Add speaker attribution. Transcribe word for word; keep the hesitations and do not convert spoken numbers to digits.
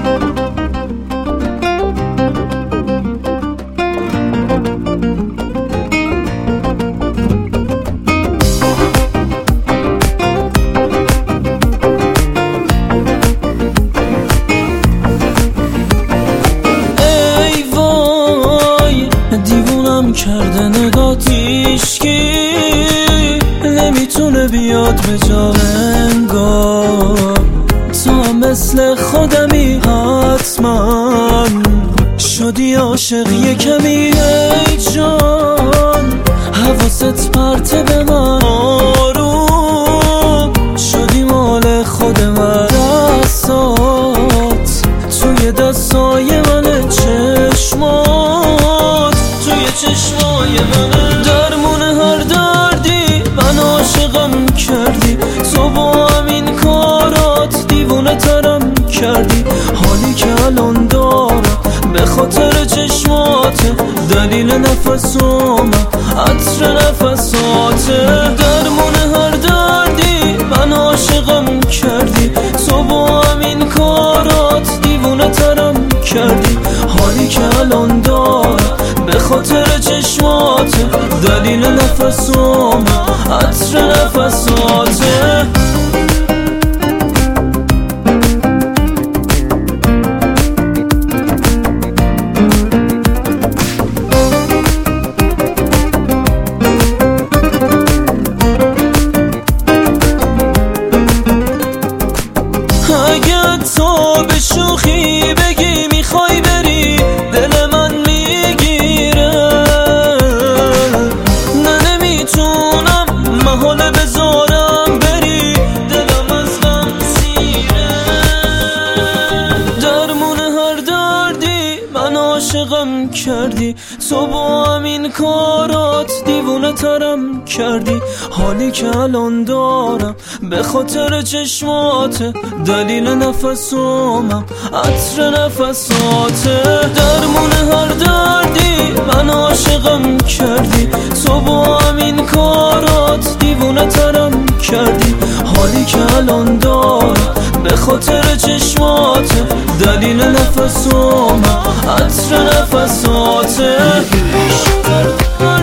Speaker 1: کرده نگات هیچکی نمیتونه بیاد به جا انگار تو هم مثل خودمی حتما شدی عاشق یه کمی ای جان حواست پرته به من آروم شدی مال خود من دستات توی دستای من چشمات توی چشمای من درمون هر دردی من عاشقم کردی تو با همین کارات دیوونه ترم کردی حالی که الان دارم به خاطر چشمات دلیل نفسام عطر نفسات درمون هر دردی من عاشقم کردی تو با همین کارات دیوونه ترم کردی حالی که الان دارم به خاطر چشمات دلیل نفسام عطر نفسات اگه تو به شوخی بگی میخوای بری دل من میگیره نه نمیتونم محاله بذارم بری دلم از غم سیره درمون هر دردی من عاشقم کردی تو با همین کارات دیوونه ترم کردی حالی که الان دارم به خاطر چشمات دلیل نفسامم عطر نفسات درمون هر دردی من عاشقم کردی تو با همین کارات دیوونه ترم کردی حالی که الان دارم به خاطر چشمات دلیل نفسامم عطر نفسات